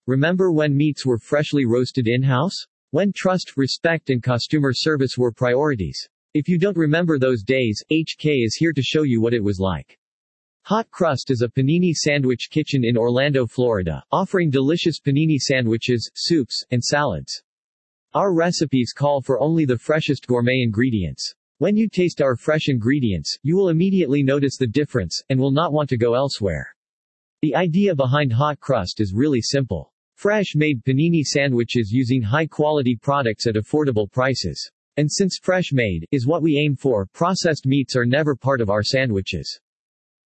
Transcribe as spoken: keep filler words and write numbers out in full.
Remember when meats were freshly roasted in-house? When trust, respect and customer service were priorities. If you don't remember those days, H K is here to show you what it was like. Hot Crust is a panini sandwich kitchen in Orlando, Florida, offering delicious panini sandwiches, soups, and salads. Our recipes call for only the freshest gourmet ingredients. When you taste our fresh ingredients, you will immediately notice the difference, and will not want to go elsewhere. The idea behind Hot Crust is really simple. Fresh-made panini sandwiches using high-quality products at affordable prices. And since fresh-made is what we aim for, processed meats are never part of our sandwiches.